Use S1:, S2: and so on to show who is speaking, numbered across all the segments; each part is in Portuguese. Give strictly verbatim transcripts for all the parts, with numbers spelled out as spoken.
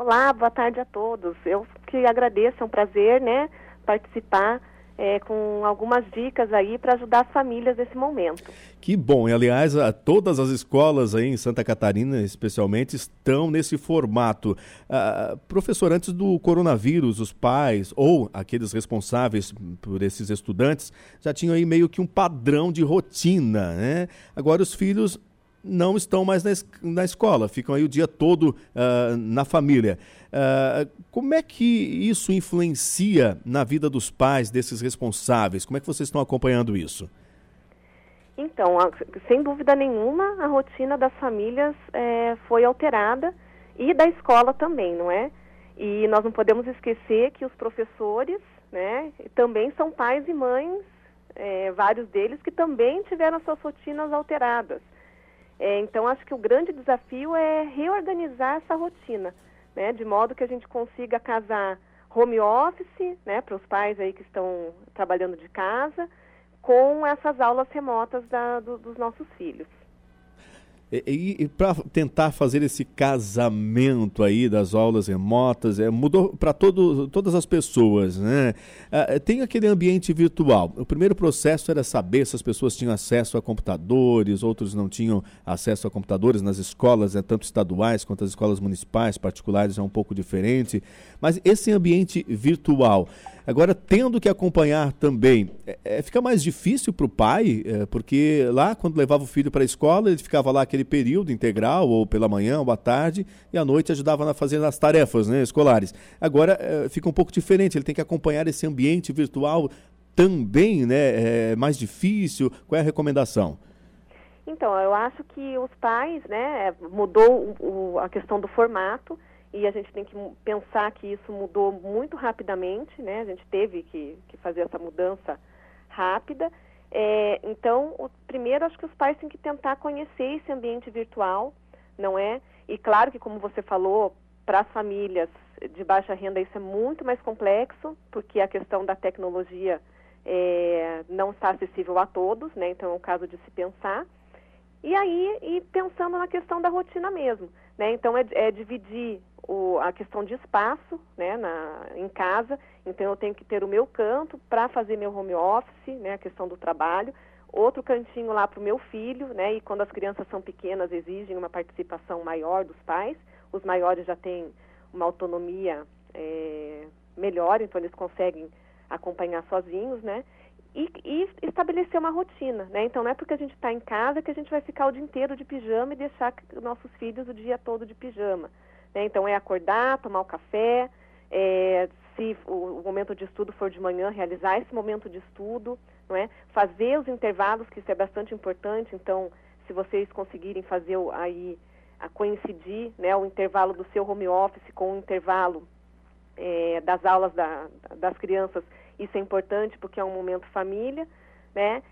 S1: Olá, boa tarde a todos. Eu que agradeço, é um prazer, né, participar é, com algumas dicas aí para ajudar as famílias nesse momento.
S2: Que bom, e aliás, a, todas as escolas aí em Santa Catarina, especialmente, estão nesse formato. Ah, professor, antes do coronavírus, os pais ou aqueles responsáveis por esses estudantes já tinham aí meio que um padrão de rotina, né? Agora os filhos não estão mais na, es- na escola, ficam aí o dia todo ah, na família. Ah, como é que isso influencia na vida dos pais, desses responsáveis? Como é que vocês estão acompanhando isso?
S1: Então, a- sem dúvida nenhuma, a rotina das famílias é, foi alterada e da escola também, não é? E nós não podemos esquecer que os professores, né, também são pais e mães, é, vários deles que também tiveram suas rotinas alteradas. É, então, acho que o grande desafio é reorganizar essa rotina, né, de modo que a gente consiga casar home office, né, para os pais aí que estão trabalhando de casa, com essas aulas remotas da, do, dos nossos filhos.
S2: E, e, e para tentar fazer esse casamento aí das aulas remotas, é, mudou para todas as pessoas, né? Ah, tem aquele ambiente virtual. O primeiro processo era saber se as pessoas tinham acesso a computadores, outros não tinham acesso a computadores nas escolas, né, tanto estaduais quanto as escolas municipais, particulares é um pouco diferente. Mas esse ambiente virtual, agora tendo que acompanhar também, é, é, fica mais difícil para o pai, é, porque lá quando levava o filho para a escola, ele ficava lá aquele período integral, ou pela manhã ou à tarde, e à noite ajudava a fazer as tarefas, né, escolares. Agora é, fica um pouco diferente, ele tem que acompanhar esse ambiente virtual também, né, é mais difícil. Qual é a recomendação?
S1: Então, eu acho que os pais, né, mudou o, o, a questão do formato, e a gente tem que pensar que isso mudou muito rapidamente, né, a gente teve que, que fazer essa mudança rápida. É, então, o, primeiro, acho que os pais têm que tentar conhecer esse ambiente virtual, não é? E claro que, como você falou, para as famílias de baixa renda isso é muito mais complexo, porque a questão da tecnologia é, não está acessível a todos, né? Então é um caso de se pensar. E aí, e pensando na questão da rotina mesmo, né? Então é, é dividir o, a questão de espaço, né, na, em casa. Então eu tenho que ter o meu canto para fazer meu home office, né, a questão do trabalho, outro cantinho lá para o meu filho, né, e quando as crianças são pequenas exigem uma participação maior dos pais, os maiores já têm uma autonomia é, melhor, então eles conseguem acompanhar sozinhos, né? E, e estabelecer uma rotina, né? Então não é porque a gente está em casa que a gente vai ficar o dia inteiro de pijama e deixar nossos filhos o dia todo de pijama, né? Então é acordar, tomar o café, é, se o, o momento de estudo for de manhã, realizar esse momento de estudo, não é? Fazer os intervalos, que isso é bastante importante. Então, se vocês conseguirem fazer aí a coincidir, né, o intervalo do seu home office com o intervalo é, das aulas da, das crianças, isso é importante porque é um momento família, né?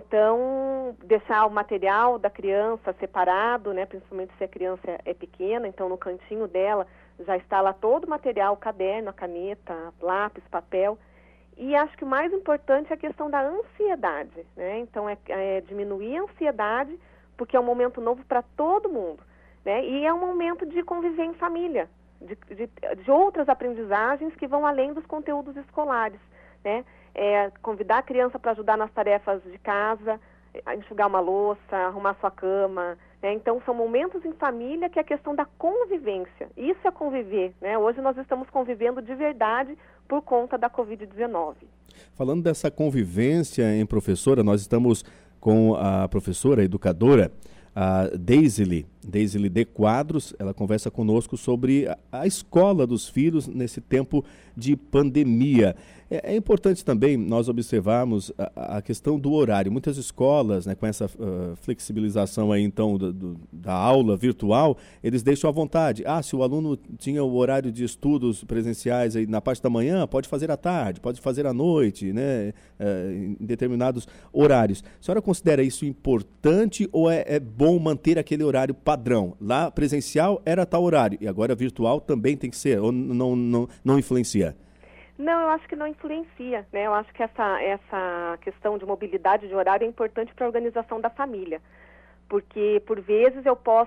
S1: Então, deixar o material da criança separado, né? Principalmente se a criança é pequena, então no cantinho dela já está lá todo o material, o caderno, a caneta, lápis, papel. E acho que o mais importante é a questão da ansiedade, né? Então, é, é diminuir a ansiedade, porque é um momento novo para todo mundo, né? E é um momento de conviver em família, de, de, de outras aprendizagens que vão além dos conteúdos escolares, né? É, convidar a criança para ajudar nas tarefas de casa, enxugar uma louça, arrumar sua cama, né? Então são momentos em família que é a questão da convivência. Isso é conviver, né? Hoje nós estamos convivendo de verdade por conta da covid dezenove.
S2: Falando dessa convivência, hein, professora, nós estamos com a professora, a educadora, a Deisile, Deisile de Quadros. Ela conversa conosco sobre a, a escola dos filhos nesse tempo de pandemia. É, é importante também nós observarmos a, a questão do horário. Muitas escolas, né, com essa uh, flexibilização aí, então, do, do, da aula virtual, eles deixam à vontade. Ah, se o aluno tinha o horário de estudos presenciais aí na parte da manhã, pode fazer à tarde, pode fazer à noite, né, uh, em determinados horários. A senhora considera isso importante ou é, é bom manter aquele horário padrão? Lá presencial era tal horário e agora virtual também tem que ser, ou não, não, não influencia?
S1: Não, eu acho que não influencia, né? Eu acho que essa, essa questão de mobilidade de horário é importante para a organização da família, porque por vezes eu posso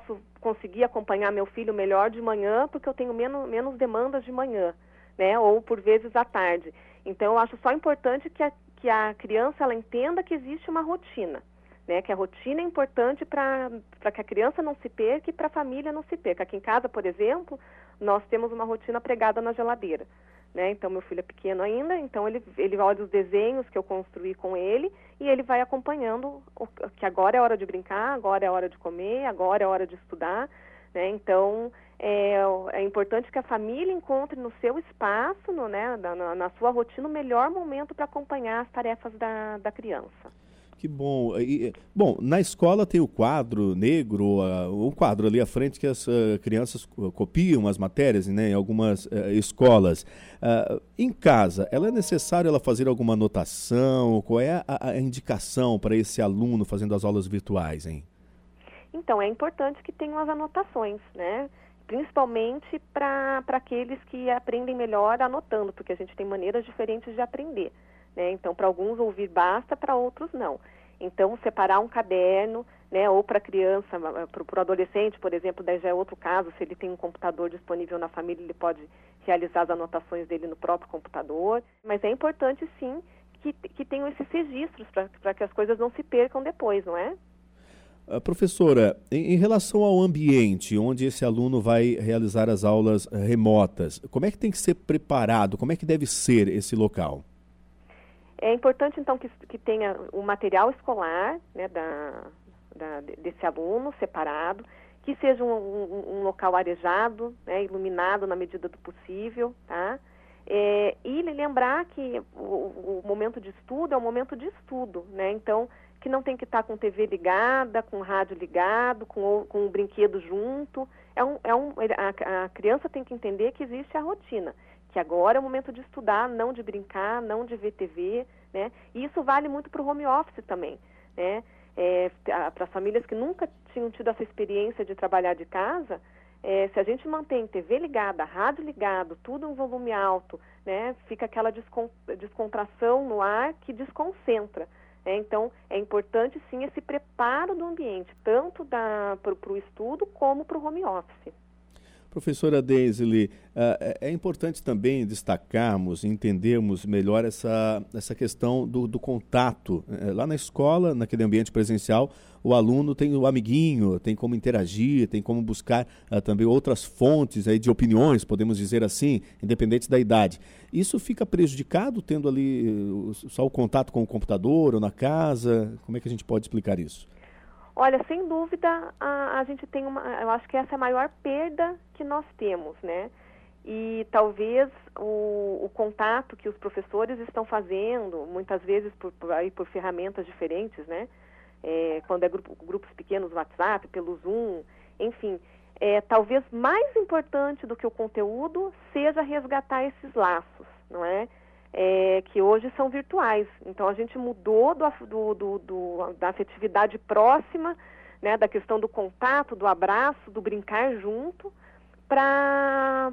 S1: conseguir acompanhar meu filho melhor de manhã, porque eu tenho menos, menos demandas de manhã, né? Ou por vezes à tarde. Então, eu acho só importante que a, que a criança ela entenda que existe uma rotina, né? Que a rotina é importante para que a criança não se perca e para a família não se perca. Aqui em casa, por exemplo, nós temos uma rotina pregada na geladeira, né? Então, meu filho é pequeno ainda, então ele, ele olha os desenhos que eu construí com ele e ele vai acompanhando o, que agora é hora de brincar, agora é hora de comer, agora é hora de estudar, né? Então, é, é importante que a família encontre no seu espaço, no, né, na, na sua rotina, o melhor momento para acompanhar as tarefas da, da criança.
S2: Que bom. E, bom, na escola tem o quadro negro, uh, um quadro ali à frente que as uh, crianças copiam as matérias, né, em algumas uh, escolas. Uh, em casa, ela é necessário ela fazer alguma anotação? Qual é a, a indicação para esse aluno fazendo as aulas virtuais, hein?
S1: Então, é importante que tenham as anotações, né? Principalmente para aqueles que aprendem melhor anotando, porque a gente tem maneiras diferentes de aprender, né? Então, para alguns ouvir basta, para outros não. Então, separar um caderno, né? Ou para a criança, para o adolescente, por exemplo, daí já é outro caso, se ele tem um computador disponível na família, ele pode realizar as anotações dele no próprio computador. Mas é importante, sim, que, que tenham esses registros para que as coisas não se percam depois, não é?
S2: Uh, professora, em, em relação ao ambiente onde esse aluno vai realizar as aulas uh, remotas, como é que tem que ser preparado? Como é que deve ser esse local?
S1: É importante, então, que, que tenha o material escolar, né, da, da, desse aluno separado, que seja um, um, um local arejado, né, iluminado na medida do possível, tá? É, e lembrar que o, o momento de estudo é um momento de estudo, né? Então, que não tem que estar com T V ligada, com rádio ligado, com, com um brinquedo junto. É um, é um, a, a criança tem que entender que existe a rotina, que agora é o momento de estudar, não de brincar, não de ver T V, né? E isso vale muito para o home office também, né? É, para as famílias que nunca tinham tido essa experiência de trabalhar de casa, é, se a gente mantém T V ligada, rádio ligado, tudo em volume alto, né? Fica aquela descon, descontração no ar que desconcentra. É, então, é importante, sim, esse preparo do ambiente, tanto para o estudo como para o home office.
S2: Professora Deisely, é importante também destacarmos, entendermos melhor essa, essa questão do, do contato. Lá na escola, naquele ambiente presencial, o aluno tem o amiguinho, tem como interagir, tem como buscar uh, também outras fontes aí de opiniões, podemos dizer assim, independente da idade. Isso fica prejudicado tendo ali uh, só o contato com o computador ou na casa? Como é que a gente pode explicar isso?
S1: Olha, sem dúvida, a, a gente tem uma, eu acho que essa é a maior perda que nós temos, né? E talvez o, o contato que os professores estão fazendo, muitas vezes por, por, aí, por ferramentas diferentes, né? É, quando é grupo, grupos pequnos no WhatsApp, pelo Zoom, enfim, é, talvez mais importante do que o conteúdo seja resgatar esses laços, não é? É, que hoje são virtuais. Então, a gente mudou do, do, do, do, da afetividade próxima, né, da questão do contato, do abraço, do brincar junto, para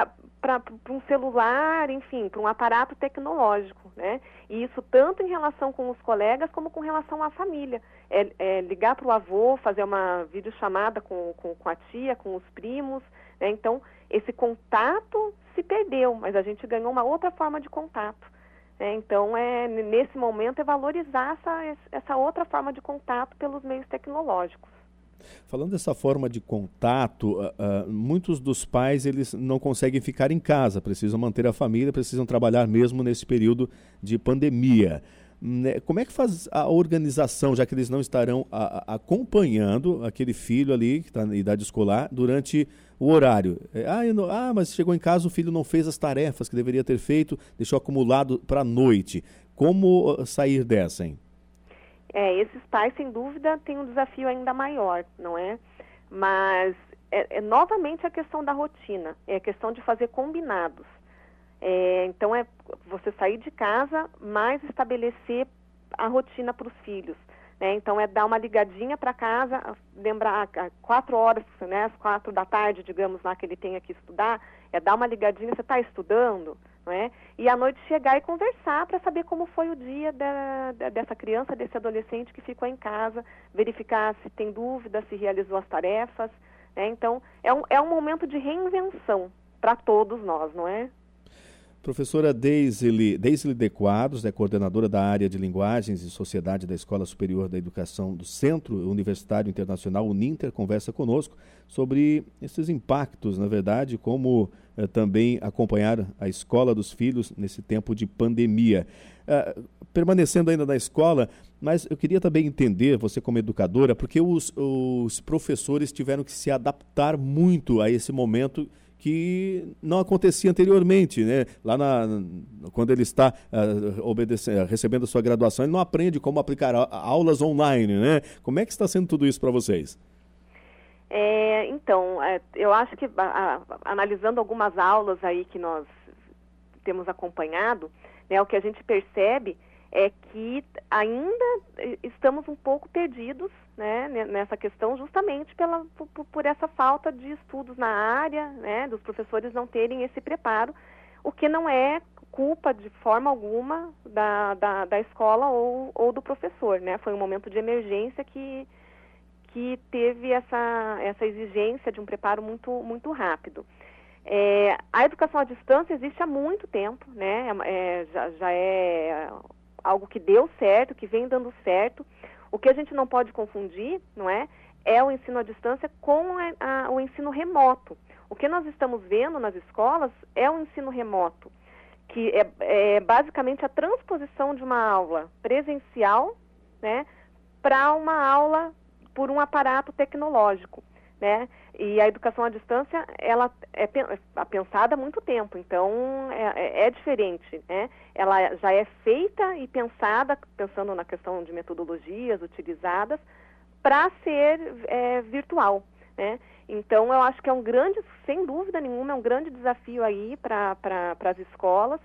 S1: um celular, enfim, para um aparato tecnológico, né? E isso tanto em relação com os colegas como com relação à família. É, é ligar para o avô, fazer uma videochamada com, com, com a tia, com os primos, né? Então, esse contato se perdeu, mas a gente ganhou uma outra forma de contato, né? Então, é, nesse momento, é valorizar essa, essa outra forma de contato pelos meios tecnológicos.
S2: Falando dessa forma de contato, uh, uh, muitos dos pais eles não conseguem ficar em casa, precisam manter a família, precisam trabalhar mesmo nesse período de pandemia. Né? Como é que faz a organização, já que eles não estarão a, a, acompanhando aquele filho ali, que está na idade escolar, durante o horário? É, ah, não, ah, mas chegou em casa, o filho não fez as tarefas que deveria ter feito, deixou acumulado para a noite. Como uh, sair dessa, hein?
S1: É, esses pais, sem dúvida, têm um desafio ainda maior, não é? Mas é, é novamente a questão da rotina, é a questão de fazer combinados. É, então, é você sair de casa, mas estabelecer a rotina para os filhos, né? Então, é dar uma ligadinha para casa, lembrar às quatro horas, né, às quatro da tarde, digamos, lá que ele tenha que estudar, é dar uma ligadinha, você está estudando? Não é? E à noite chegar e conversar para saber como foi o dia da, da, dessa criança, desse adolescente que ficou em casa, verificar se tem dúvida, se realizou as tarefas, né? Então, é um, é um momento de reinvenção para todos nós, não é?
S2: Professora Deisile, Deisile de Quadros, é coordenadora da área de Linguagens e Sociedade da Escola Superior da Educação do Centro Universitário Internacional Uninter, conversa conosco sobre esses impactos, na verdade, como eh, também acompanhar a escola dos filhos nesse tempo de pandemia. Eh, permanecendo ainda na escola, mas eu queria também entender, você como educadora, porque os, os professores tiveram que se adaptar muito a esse momento que não acontecia anteriormente, né? Lá na, quando ele está uh, obedecendo, recebendo a sua graduação, ele não aprende como aplicar a, aulas online, né? Como é que está sendo tudo isso para vocês?
S1: É, então, é, eu acho que a, a, analisando algumas aulas aí que nós temos acompanhado, né, o que a gente percebe é que ainda estamos um pouco perdidos, né, nessa questão, justamente pela, por, por essa falta de estudos na área, né, dos professores não terem esse preparo, o que não é culpa de forma alguma da, da, da escola ou, ou do professor, né? Foi um momento de emergência que, que teve essa, essa exigência de um preparo muito, muito rápido. É, a educação à distância existe há muito tempo, né? É, já, já é algo que deu certo, que vem dando certo. O que a gente não pode confundir, não é, é o ensino à distância com a, a, o ensino remoto. O que nós estamos vendo nas escolas é o ensino remoto, que é, é basicamente a transposição de uma aula presencial, né, para uma aula por um aparato tecnológico, né? E a educação à distância, ela é pensada há muito tempo, então é, é diferente, né? Ela já é feita e pensada, pensando na questão de metodologias utilizadas, para ser é, virtual, né? Então, eu acho que é um grande, sem dúvida nenhuma, é um grande desafio aí para para as escolas.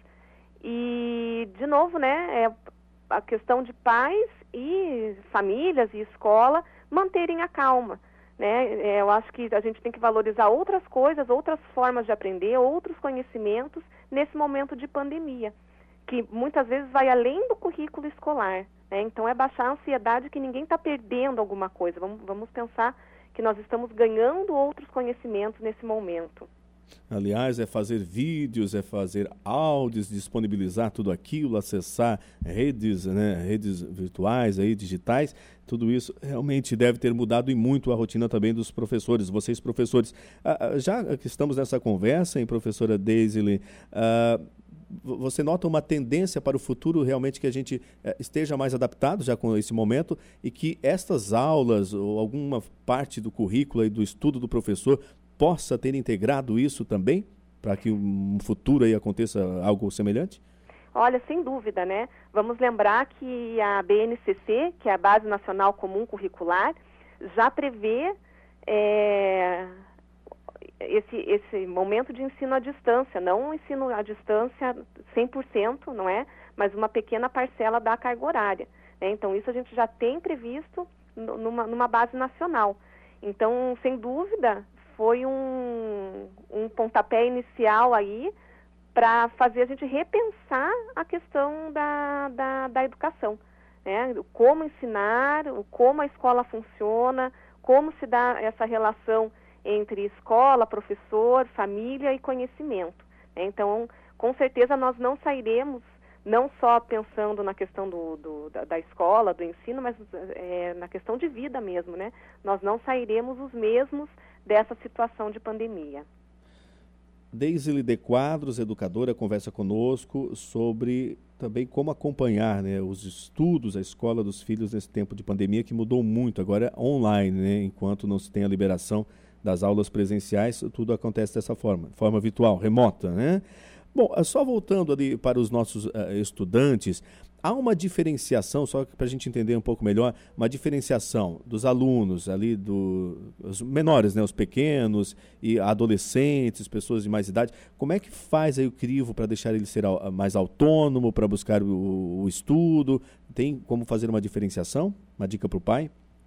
S1: E, de novo, né, é a questão de pais e famílias e escola manterem a calma, né? Eu acho que a gente tem que valorizar outras coisas, outras formas de aprender, outros conhecimentos nesse momento de pandemia, que muitas vezes vai além do currículo escolar, né? Então é baixar a ansiedade que ninguém está perdendo alguma coisa. Vamos, vamos pensar que nós estamos ganhando outros conhecimentos nesse momento.
S2: Aliás, é fazer vídeos, é fazer áudios, disponibilizar tudo aquilo, acessar redes, né, redes virtuais, aí, digitais. Tudo isso realmente deve ter mudado e muito a rotina também dos professores. Vocês, professores, ah, já que estamos nessa conversa, hein, professora Deisile, ah, você nota uma tendência para o futuro realmente que a gente eh, esteja mais adaptado já com esse momento e que estas aulas ou alguma parte do currículo e do estudo do professor possa ter integrado isso também para que um futuro aí aconteça algo semelhante?
S1: Olha, sem dúvida, né? Vamos lembrar que a B N C C, que é a Base Nacional Comum Curricular, já prevê é, esse, esse momento de ensino à distância, não um ensino à distância cem por cento, não é? Mas uma pequena parcela da carga horária, né? Então, isso a gente já tem previsto numa, numa base nacional. Então, sem dúvida, foi um, um pontapé inicial aí para fazer a gente repensar a questão da, da, da educação, né? Como ensinar, como a escola funciona, como se dá essa relação entre escola, professor, família e conhecimento, né? Então, com certeza nós não sairemos, não só pensando na questão do, do, da, da escola, do ensino, mas é, na questão de vida mesmo, né? Nós não sairemos os mesmos dessa situação de pandemia.
S2: Deisile de Quadros, educadora, conversa conosco sobre também como acompanhar, né, os estudos, a escola dos filhos nesse tempo de pandemia que mudou muito, agora é online, né, enquanto não se tem a liberação das aulas presenciais, tudo acontece dessa forma, forma virtual, remota, né? Bom, só voltando ali para os nossos uh, estudantes, há uma diferenciação, só para a gente entender um pouco melhor, uma diferenciação dos alunos ali, do, os menores, né, os pequenos e adolescentes, pessoas de mais idade. Como é que faz aí o crivo para deixar ele ser mais autônomo, para buscar o, o estudo? Tem como fazer uma diferenciação? Uma dica para o pai?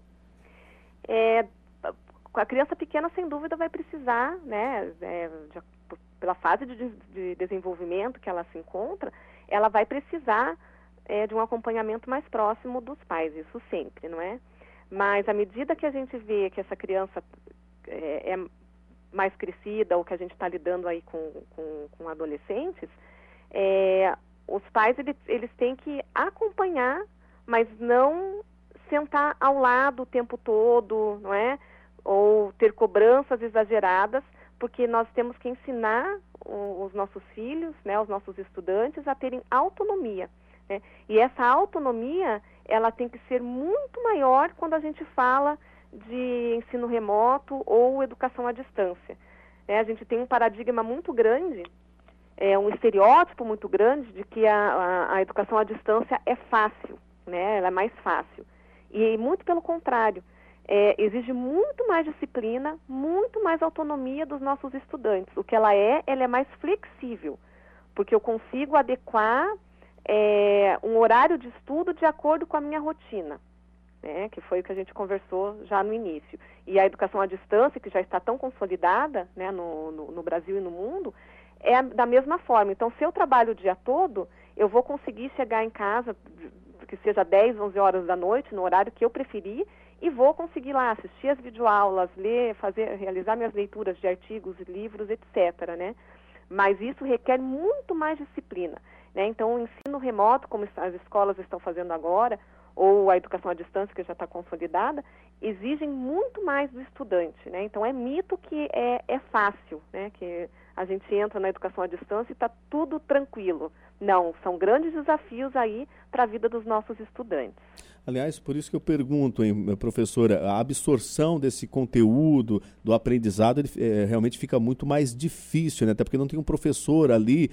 S1: É, a criança pequena, sem dúvida, vai precisar, né, é, de, pela fase de, de desenvolvimento que ela se encontra, ela vai precisar é, de um acompanhamento mais próximo dos pais, isso sempre, não é? Mas à medida que a gente vê que essa criança é, é mais crescida ou que a gente está lidando aí com, com, com adolescentes, é, os pais eles, eles têm que acompanhar, mas não sentar ao lado o tempo todo, não é? Ou ter cobranças exageradas, porque nós temos que ensinar o, os nossos filhos, né, os nossos estudantes a terem autonomia, né? E essa autonomia, ela tem que ser muito maior quando a gente fala de ensino remoto ou educação à distância. É, a gente tem um paradigma muito grande, é, um estereótipo muito grande de que a, a, a educação à distância é fácil, né? Ela é mais fácil. E muito pelo contrário, é, exige muito mais disciplina, muito mais autonomia dos nossos estudantes. O que ela é, ela é mais flexível, porque eu consigo adequar é, um horário de estudo de acordo com a minha rotina. Né, que foi o que a gente conversou já no início. E a educação à distância, que já está tão consolidada, né, no, no, no Brasil e no mundo, é da mesma forma. Então, se eu trabalho o dia todo, eu vou conseguir chegar em casa, que seja dez, onze horas da noite, no horário que eu preferir, e vou conseguir lá assistir as videoaulas, ler, fazer, realizar minhas leituras de artigos, livros, etcétera, né? Mas isso requer muito mais disciplina, né? Então, o ensino remoto, como as escolas estão fazendo agora, ou a educação à distância, que já está consolidada, exigem muito mais do estudante, né? Então, é mito que é, é fácil, né? Que a gente entra na educação à distância e está tudo tranquilo. Não, são grandes desafios aí para a vida dos nossos estudantes.
S2: Aliás, por isso que eu pergunto, hein, professora, a absorção desse conteúdo, do aprendizado, ele, é, realmente fica muito mais difícil, né? Até porque não tem um professor ali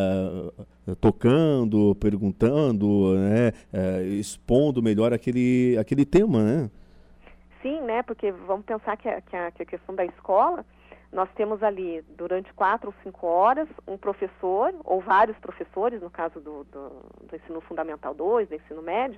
S2: uh, tocando, perguntando, né? Uh, expondo melhor aquele, aquele tema, né?
S1: Sim, né? Porque vamos pensar que a, que a, que a questão da escola, nós temos ali, durante quatro ou cinco horas, um professor, ou vários professores, no caso do, do, do ensino fundamental dois, do ensino médio,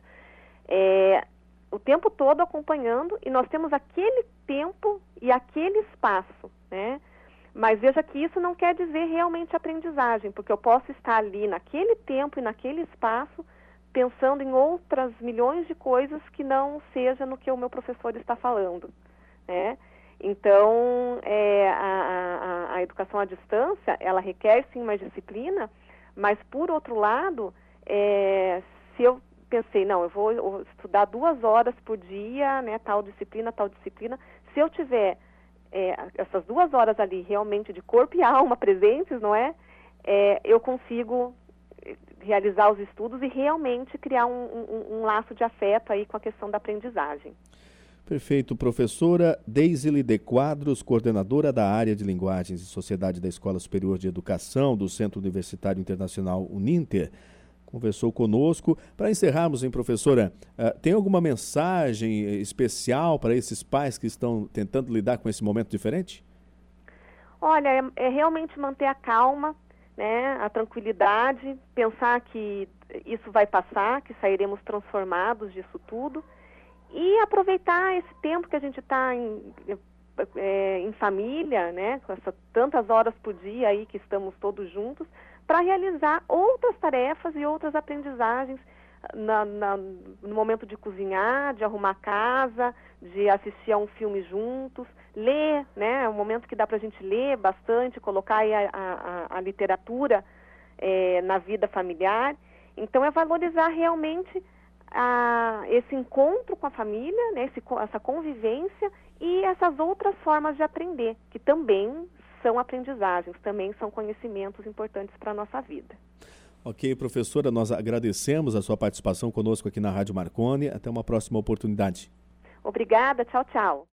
S1: É, o tempo todo acompanhando, e nós temos aquele tempo e aquele espaço, né? Mas veja que isso não quer dizer realmente aprendizagem, porque eu posso estar ali naquele tempo e naquele espaço pensando em outras milhões de coisas que não seja no que o meu professor está falando, né? Então, é, a, a, a educação à distância, ela requer sim mais disciplina, mas por outro lado, é, se eu pensei, não, eu vou estudar duas horas por dia, né, tal disciplina, tal disciplina. Se eu tiver é, essas duas horas ali realmente de corpo e alma presentes, não é? é eu consigo realizar os estudos e realmente criar um, um, um laço de afeto aí com a questão da aprendizagem.
S2: Perfeito. Professora Deisile de Quadros, coordenadora da área de Linguagens e Sociedade da Escola Superior de Educação do Centro Universitário Internacional Uninter, conversou conosco. Para encerrarmos, hein, professora, uh, tem alguma mensagem especial para esses pais que estão tentando lidar com esse momento diferente?
S1: Olha, é, é realmente manter a calma, né, a tranquilidade, pensar que isso vai passar, que sairemos transformados disso tudo, e aproveitar esse tempo que a gente está em, é, em família, né, com essas tantas horas por dia aí que estamos todos juntos, para realizar outras tarefas e outras aprendizagens na, na, no momento de cozinhar, de arrumar casa, de assistir a um filme juntos, ler, né? É um momento que dá para a gente ler bastante, colocar aí a, a, a literatura é, na vida familiar. Então, é valorizar realmente a, esse encontro com a família, né? Esse, essa convivência e essas outras formas de aprender, que também são aprendizagens, também são conhecimentos importantes para a nossa vida.
S2: Ok, professora, nós agradecemos a sua participação conosco aqui na Rádio Marconi. Até uma próxima oportunidade.
S1: Obrigada, tchau, tchau.